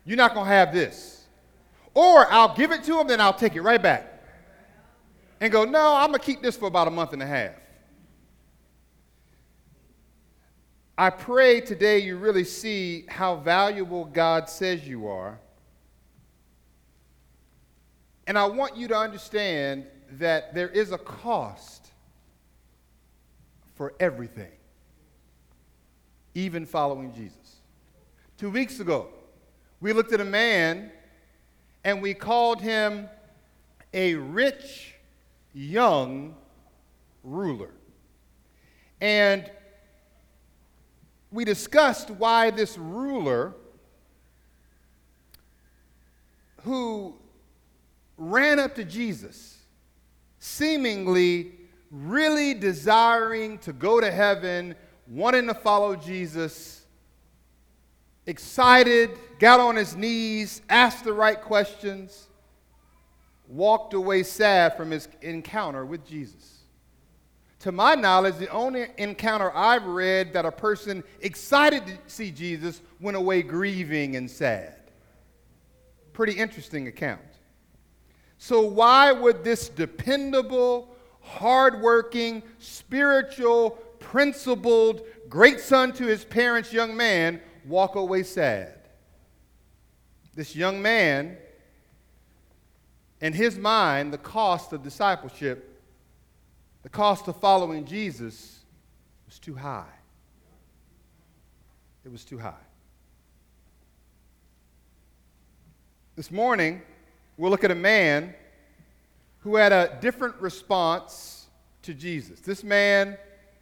You're not going to have this. Or I'll give it to him, then I'll take it right back. And go, no, I'm going to keep this for about a month and a half. I pray today you really see how valuable God says you are. And I want you to understand that there is a cost for everything, even following Jesus. 2 weeks ago, we looked at a man and we called him a rich young ruler. And we discussed why this ruler, who ran up to Jesus, seemingly really desiring to go to heaven, wanting to follow Jesus, excited, got on his knees, asked the right questions, walked away sad from his encounter with Jesus. To my knowledge, the only encounter I've read that a person excited to see Jesus went away grieving and sad. Pretty interesting account. So why would this dependable, hardworking, spiritual, principled, great son to his parents young man walk away sad? This young man, in his mind, the cost of discipleship, the cost of following Jesus was too high. It was too high. This morning, we'll look at a man who had a different response to Jesus. This man,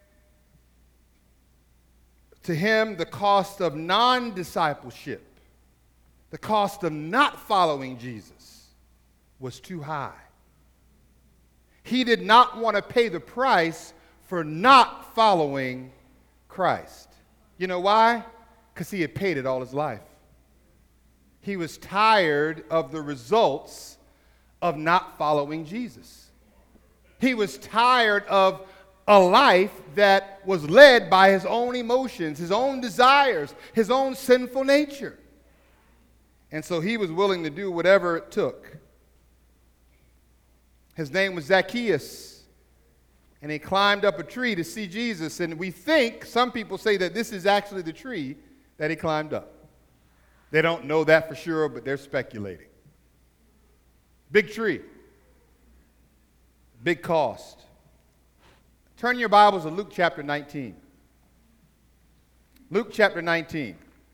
to him, the cost of non-discipleship, the cost of not following Jesus was too high. He did not want to pay the price for not following Christ. You know why? Because he had paid it all his life. He was tired of the results of not following Jesus. He was tired of a life that was led by his own emotions, his own desires, his own sinful nature. And so he was willing to do whatever it took. His name was Zacchaeus, and he climbed up a tree to see Jesus. And we think, some people say that this is actually the tree that he climbed up. They don't know that for sure, but they're speculating. Big tree. Big cost. Turn your Bibles to Luke chapter 19. Luke chapter 19.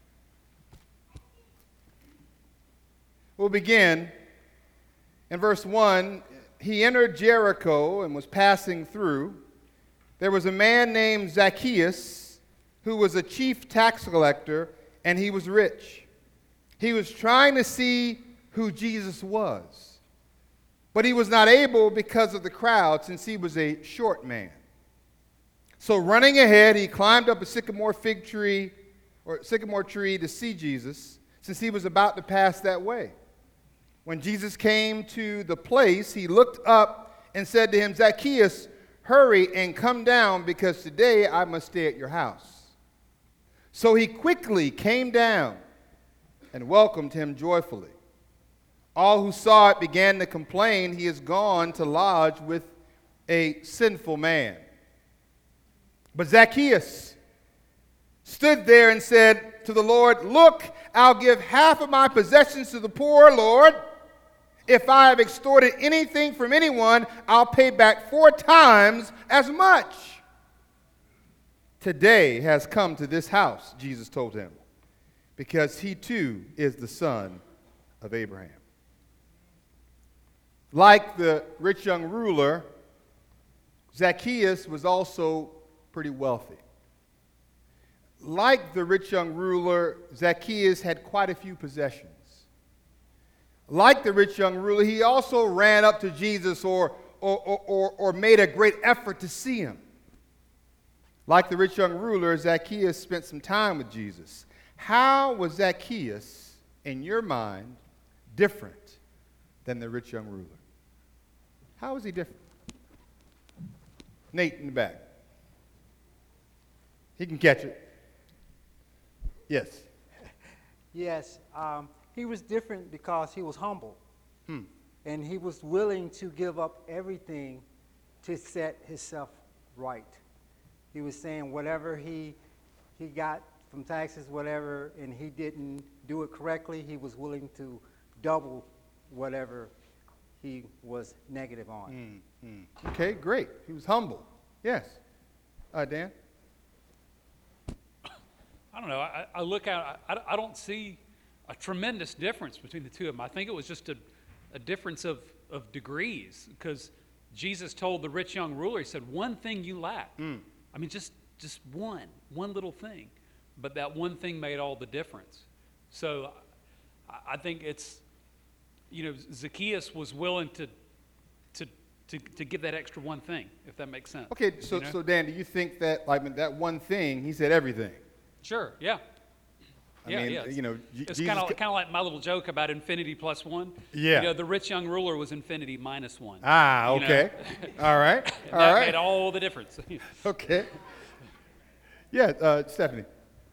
We'll begin in verse 1. He entered Jericho and was passing through. There was a man named Zacchaeus who was a chief tax collector, and he was rich. He was trying to see who Jesus was, but he was not able because of the crowd, since he was a short man. So running ahead, he climbed up a sycamore tree to see Jesus, since he was about to pass that way. When Jesus came to the place, he looked up and said to him, Zacchaeus, hurry and come down, because today I must stay at your house. So he quickly came down and welcomed him joyfully. All who saw it began to complain, he has gone to lodge with a sinful man. But Zacchaeus stood there and said to the Lord, look, I'll give half of my possessions to the poor, Lord. If I have extorted anything from anyone, I'll pay back 4 times as much. Today has come to this house, Jesus told him, because he too is the son of Abraham. Like the rich young ruler, Zacchaeus was also pretty wealthy. Like the rich young ruler, Zacchaeus had quite a few possessions. Like the rich young ruler, he also ran up to Jesus or made a great effort to see him. Like the rich young ruler, Zacchaeus spent some time with Jesus. How was Zacchaeus, in your mind, different than the rich young ruler? How was he different? Nate in the back. He can catch it. Yes. Yes. He was different because he was humble. Hmm. And he was willing to give up everything to set himself right. He was saying whatever he got from taxes, whatever, and he didn't do it correctly, he was willing to double whatever he was negative on. Okay, great. He was humble. Yes. Dan? I don't know. I look at I don't see a tremendous difference between the two of them. I think it was just a difference of degrees, because Jesus told the rich young ruler, he said, one thing you lack. I mean, just one little thing. But that one thing made all the difference. So I think it's, Zacchaeus was willing to give that extra one thing, if that makes sense. Okay, so Dan, do you think that, like, that one thing, he said everything? Sure, yeah. I mean, it's Jesus kind of like my little joke about infinity plus one. Yeah. The rich young ruler was infinity minus one. Ah, okay. All right. And that made all the difference. Okay. Yeah, Stephanie.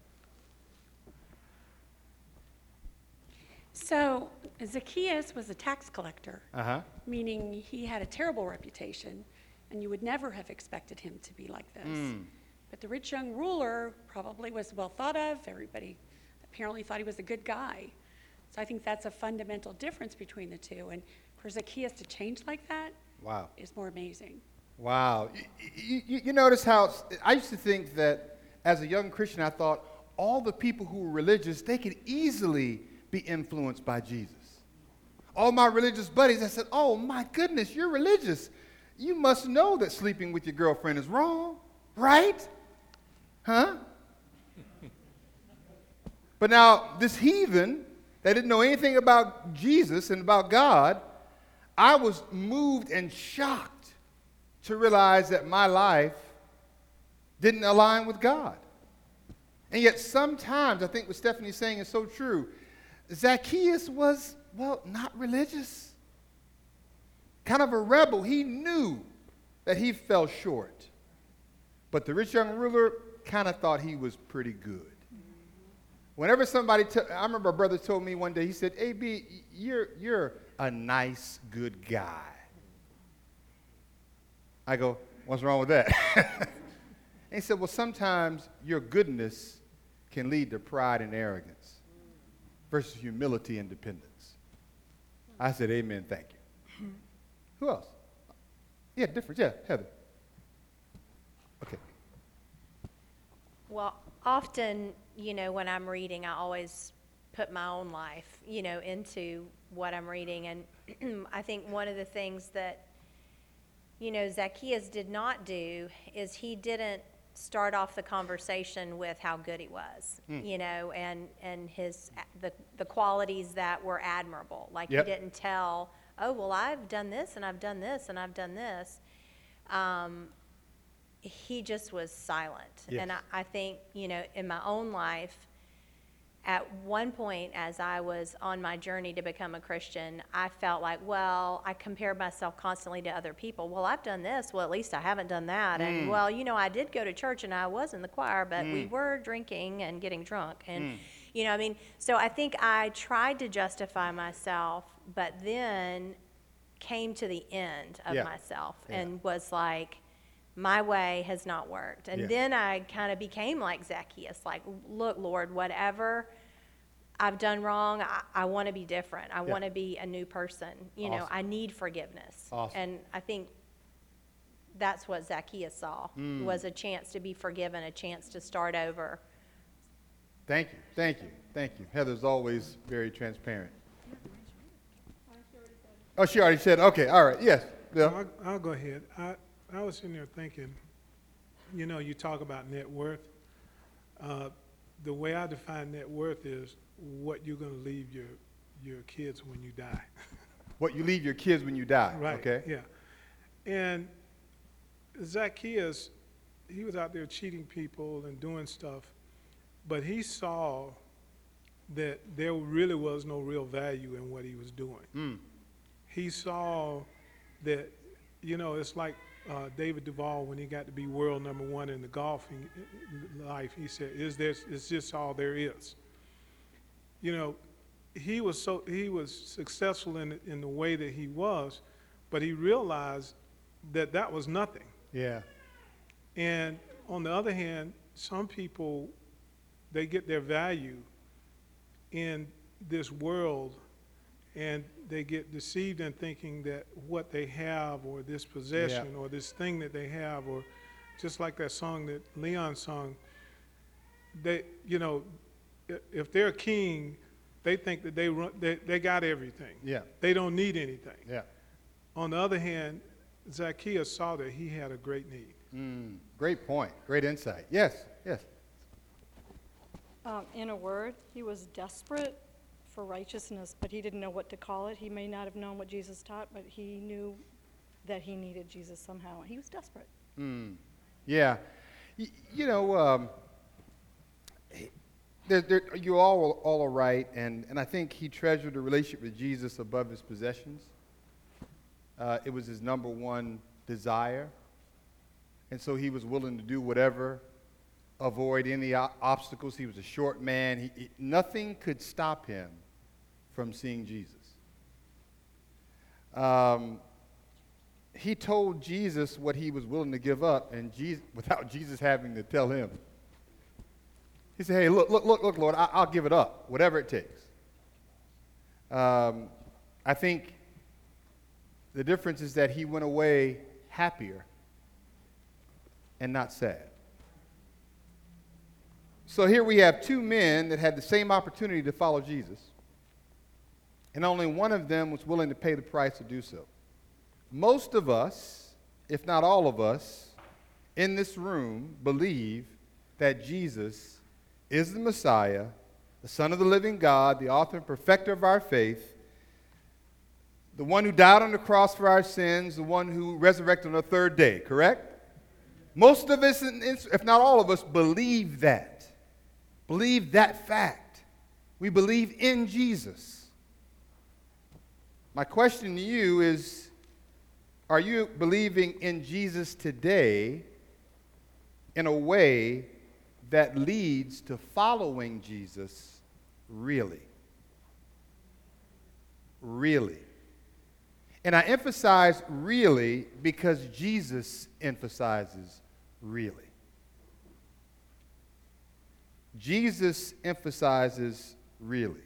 So Zacchaeus was a tax collector, Uh-huh. meaning he had a terrible reputation, and you would never have expected him to be like this. But the rich young ruler probably was well thought of. Everybody apparently thought he was a good guy. So I think that's a fundamental difference between the two. And for Zacchaeus to change like that Wow. is more amazing. Wow. You notice how I used to think that as a young Christian, I thought all the people who were religious, they could easily be influenced by Jesus. All my religious buddies, I said, oh my goodness, you're religious. You must know that sleeping with your girlfriend is wrong, right? Huh? But now this heathen that didn't know anything about Jesus and about God, I was moved and shocked to realize that my life didn't align with God. And yet sometimes, I think what Stephanie's saying is so true. Zacchaeus was, well, not religious. Kind of a rebel. He knew that he fell short. But the rich young ruler kind of thought he was pretty good. Whenever somebody, I remember a brother told me one day, he said, AB, you're a nice, good guy. I go, what's wrong with that? And he said, well, sometimes your goodness can lead to pride and arrogance versus humility and dependence. I said, amen, thank you. Who else? Yeah, different. Yeah, Heather. Okay. Well, often, when I'm reading, I always put my own life, into what I'm reading. And I think one of the things that, Zacchaeus did not do is he didn't start off the conversation with how good he was, and his the qualities that were admirable. Like Yep. he didn't tell, oh, well, I've done this and I've done this and I've done this. He just was silent. Yes. And I think, in my own life, at one point as I was on my journey to become a Christian, I felt like, well, I compared myself constantly to other people. Well, I've done this. Well, at least I haven't done that. And, well, I did go to church and I was in the choir, but we were drinking and getting drunk. And, so I think I tried to justify myself, but then came to the end of myself and was like, my way has not worked. And then I kind of became like Zacchaeus, like, look, Lord, whatever I've done wrong, I want to be different. I want to be a new person. Awesome. I need forgiveness. Awesome. And I think that's what Zacchaeus saw, was a chance to be forgiven, a chance to start over. Thank you. Heather's always very transparent. Oh, she already said, okay, all right, yes. Bill? I'll go ahead. I was sitting there thinking, you talk about net worth. The way I define net worth is what you're going to leave your kids when you die. What you leave your kids when you die, Right. okay? Yeah. And Zacchaeus, he was out there cheating people and doing stuff, but he saw that there really was no real value in what he was doing. He saw that, it's like David Duval, when he got to be world number one in the golfing life, he said, is this all there is? he was successful in the way that he was, but he realized that that was nothing. Yeah. And on the other hand, some people, they get their value in this world, and they get deceived in thinking that what they have, or this possession, or this thing that they have, or just like that song that Leon sung, they, if they're a king, they think that they got everything. Yeah. They don't need anything. Yeah. On the other hand, Zacchaeus saw that he had a great need. Great point. Great insight. Yes. Yes. In a word, he was desperate for righteousness, but he didn't know what to call it. He may not have known what Jesus taught, but he knew that he needed Jesus somehow. He was desperate. Yeah. You all are right, and I think he treasured a relationship with Jesus above his possessions. It was his number one desire, and so he was willing to do whatever, avoid any obstacles. He was a short man. Nothing could stop him from seeing Jesus. He told Jesus what he was willing to give up, and without Jesus having to tell him. He said, hey, look, Lord, I'll give it up, whatever it takes. I think the difference is that he went away happier and not sad. So here we have two men that had the same opportunity to follow Jesus, and only one of them was willing to pay the price to do so. Most of us, if not all of us, in this room believe that Jesus is the Messiah, the Son of the living God, the author and perfecter of our faith, the one who died on the cross for our sins, the one who resurrected on the third day, correct? Most of us, if not all of us, believe that. Believe that fact. We believe in Jesus. My question to you is, are you believing in Jesus today in a way that leads to following Jesus really? Really. And I emphasize really because Jesus emphasizes really. Jesus emphasizes really.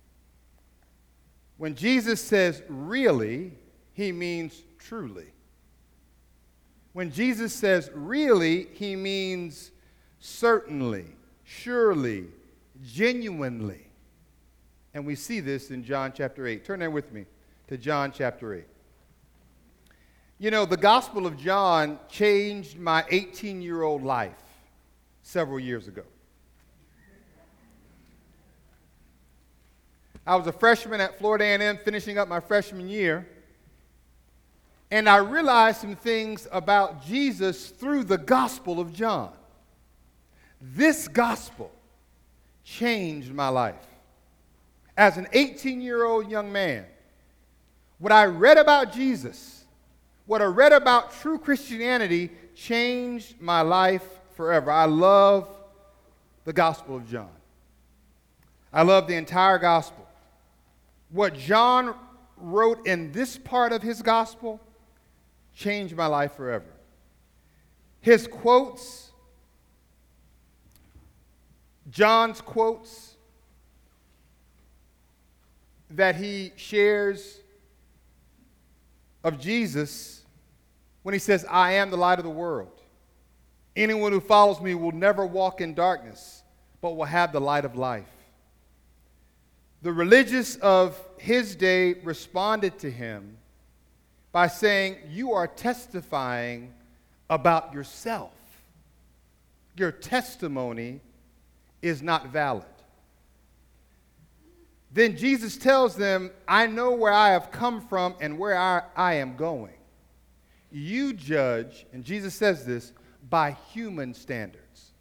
When Jesus says really, he means truly. When Jesus says really, he means certainly, surely, genuinely. And we see this in John chapter 8. Turn there with me to John chapter 8. You know, the Gospel of John changed my 18-year-old life several years ago. I was a freshman at Florida A&M finishing up my freshman year, and I realized some things about Jesus through the Gospel of John. This gospel changed my life. As an 18-year-old young man, what I read about Jesus, what I read about true Christianity changed my life forever. I love the Gospel of John. I love the entire gospel. What John wrote in this part of his gospel changed my life forever. His quotes, John's quotes that he shares of Jesus when he says, I am the light of the world. Anyone who follows me will never walk in darkness, but will have the light of life. The religious of his day responded to him by saying, you are testifying about yourself. Your testimony is not valid. Then Jesus tells them, I know where I have come from and where I am going. You judge, and Jesus says this, by human standards.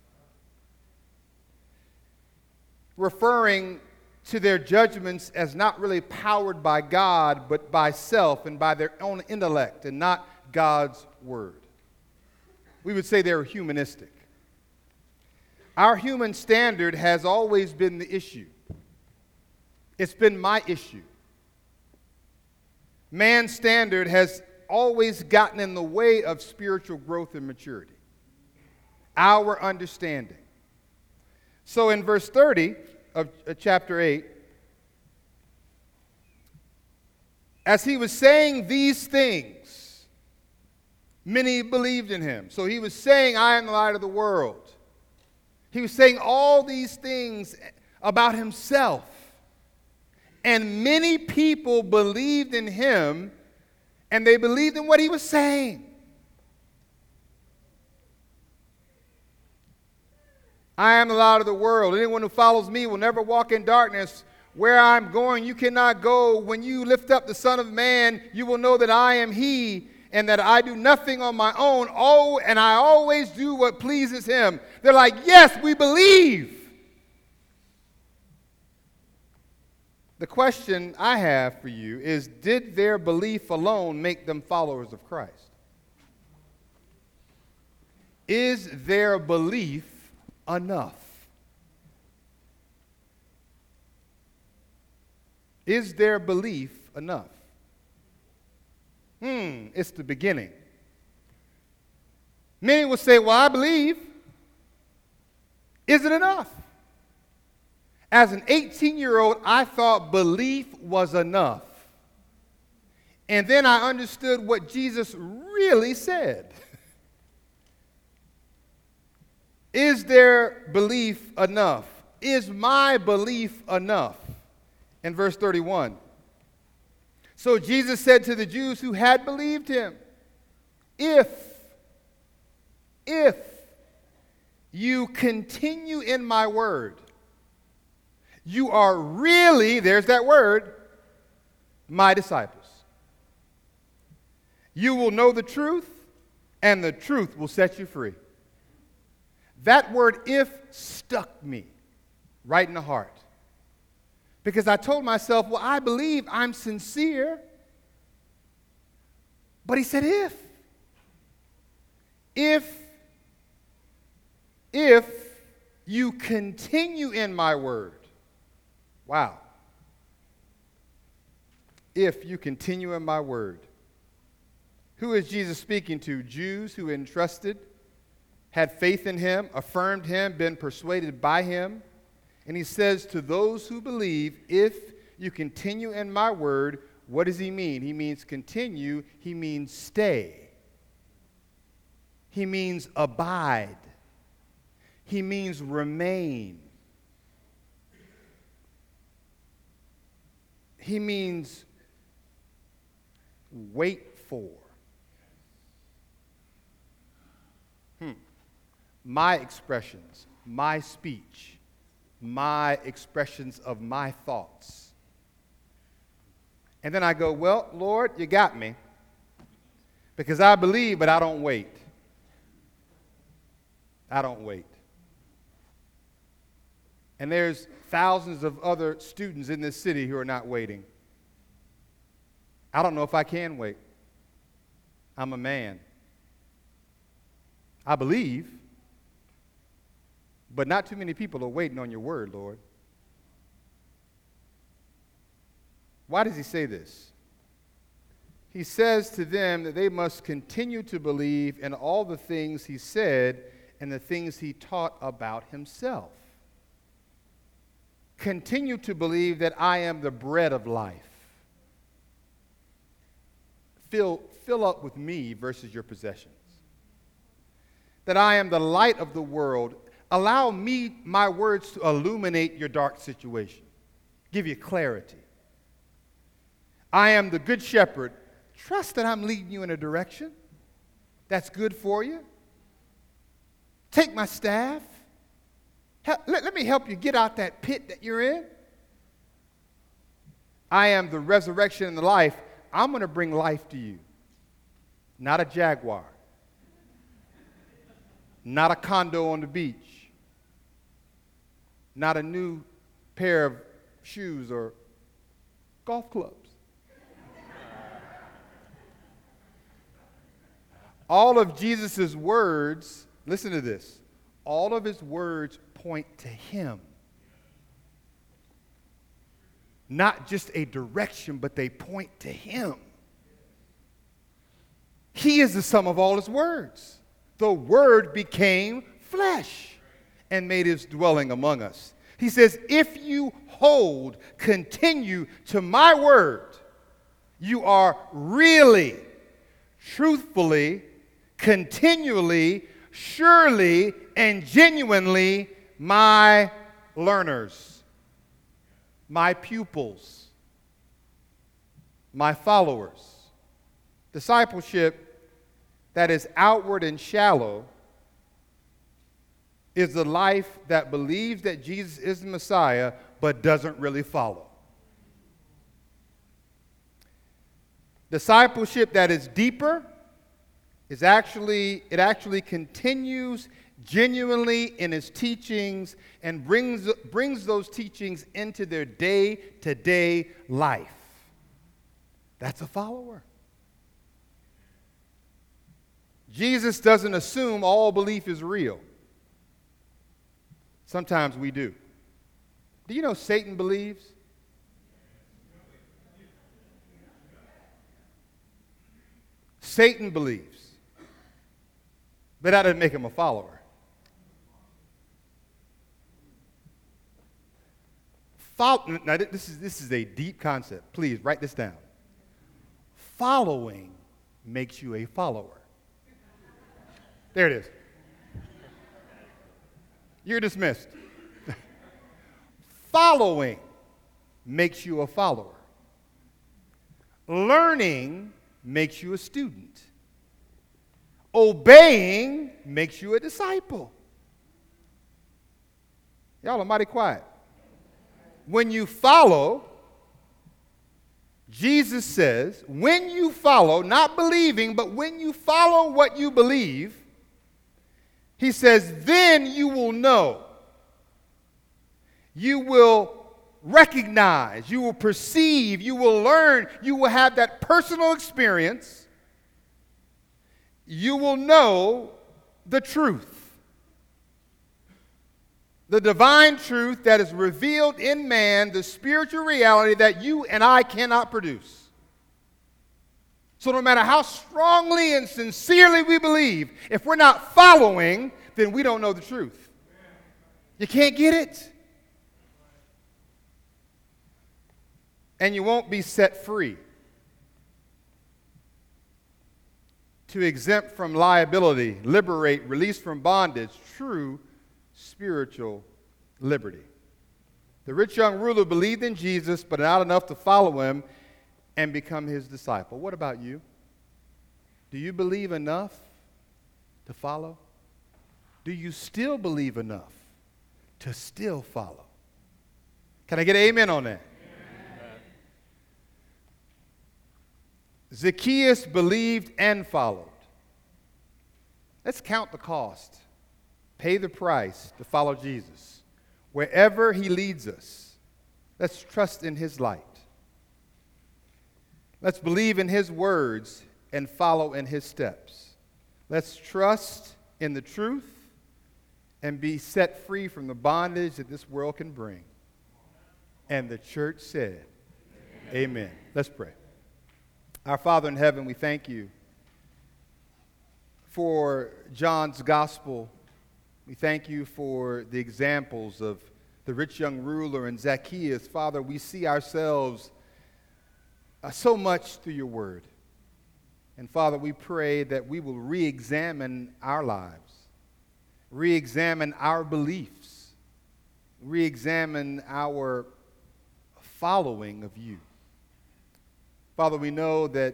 Referring to their judgments as not really powered by God, but by self and by their own intellect and not God's word. We would say they're humanistic. Our human standard has always been the issue. It's been my issue. Man's standard has always gotten in the way of spiritual growth and maturity. Our understanding. So in verse 30 of chapter 8, as he was saying these things, many believed in him. So he was saying, I am the light of the world. He was saying all these things about himself. And many people believed in him, and they believed in what he was saying. I am the light of the world. Anyone who follows me will never walk in darkness. Where I'm going, you cannot go. When you lift up the Son of Man, you will know that I am he, and that I do nothing on my own. Oh, and I always do what pleases him. They're like, yes, we believe. The question I have for you is, did their belief alone make them followers of Christ? Is their belief enough? Is their belief enough? It's the beginning. Many will say, well, I believe. Is it enough? As an 18-year-old, I thought belief was enough. And then I understood what Jesus really said. Is their belief enough? Is my belief enough? In verse 31. So Jesus said to the Jews who had believed him, if you continue in my word, you are really, there's that word, my disciples. You will know the truth, and the truth will set you free. That word if stuck me right in the heart. Because I told myself, well, I believe, I'm sincere. But he said if. If you continue in my word. Wow. If you continue in my word. Who is Jesus speaking to? Jews who entrusted, had faith in him, affirmed him, been persuaded by him. And he says to those who believe, if you continue in my word, what does he mean? He means continue. He means stay. He means abide. He means remain. He means wait for. My expressions, my speech, my expressions of my thoughts. And then I go, well, Lord, you got me. Because I believe, but I don't wait. I don't wait. And there's thousands of other students in this city who are not waiting. I don't know if I can wait. I'm a man. I believe, but not too many people are waiting on your word, Lord. Why does he say this? He says to them that they must continue to believe in all the things he said and the things he taught about himself. Continue to believe that I am the bread of life. Fill up with me versus your possessions. That I am the light of the world. Allow me, my words, to illuminate your dark situation. Give you clarity. I am the good shepherd. Trust that I'm leading you in a direction that's good for you. Take my staff. Let me help you get out that pit that you're in. I am the resurrection and the life. I'm going to bring life to you. Not a Jaguar. Not a condo on the beach. Not a new pair of shoes or golf clubs. All of Jesus' words, listen to this, all of his words point to him. not just a direction, but they point to him. He is the sum of all his words. The Word became flesh and made his dwelling among us. He says, if you continue to my word, you are really, truthfully, continually, surely, and genuinely my learners, my pupils, my followers. Discipleship that is outward and shallow is the life that believes that Jesus is the Messiah but doesn't really follow. Discipleship that is deeper is actually continues genuinely in its teachings and brings those teachings into their day-to-day life. That's a follower. Jesus doesn't assume all belief is real. Sometimes we do. Do you know Satan believes? Satan believes. But that doesn't make him a follower. Now, this is a deep concept. Please write this down. Following makes you a follower. There it is. You're dismissed. Following makes you a follower. Learning makes you a student. Obeying makes you a disciple. Y'all are mighty quiet. When you follow, Jesus says, when you follow, not believing, but when you follow what you believe, he says, then you will know. You will recognize, you will perceive, you will learn, you will have that personal experience. You will know the truth. The divine truth that is revealed in man, the spiritual reality that you and I cannot produce. So no matter how strongly and sincerely we believe, if we're not following, then we don't know the truth. You can't get it. And you won't be set free. To exempt from liability, liberate, release from bondage, true spiritual liberty. The rich young ruler believed in Jesus, but not enough to follow him and become his disciple. What about you? Do you believe enough to follow? Do you still believe enough to still follow? Can I get an amen on that? Amen. Zacchaeus believed and followed. Let's count the cost. Pay the price to follow Jesus. Wherever he leads us, let's trust in his light. Let's believe in his words and follow in his steps. Let's trust in the truth and be set free from the bondage that this world can bring. And the church said, Amen. Let's pray. Our Father in heaven, we thank you for John's gospel. We thank you for the examples of the rich young ruler and Zacchaeus. Father, we see ourselves so much through your word. And Father, we pray that we will re-examine our lives, re-examine our beliefs, re-examine our following of you. Father, we know that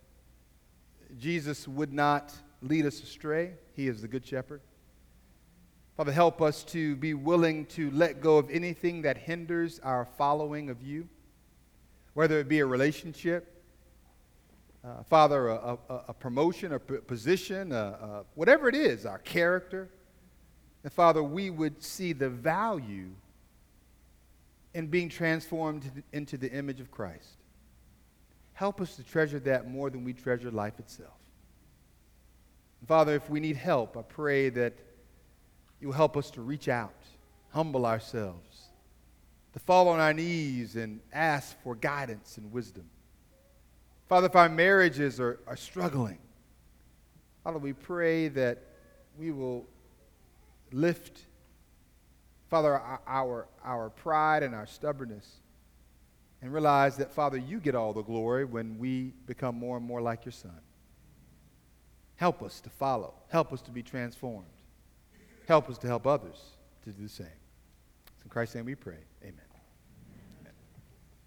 Jesus would not lead us astray. He is the good shepherd. Father, help us to be willing to let go of anything that hinders our following of you, whether it be a relationship, Father, a promotion, a position, whatever it is, our character. And Father, we would see the value in being transformed into the image of Christ. Help us to treasure that more than we treasure life itself. And Father, if we need help, I pray that you will help us to reach out, humble ourselves, to to fall on our knees and ask for guidance and wisdom. Father, if our marriages are struggling, Father, we pray that we will lift, Father, our pride and our stubbornness and realize that, Father, you get all the glory when we become more and more like your Son. Help us to follow. Help us to be transformed. Help us to help others to do the same. It's in Christ's name we pray. Amen.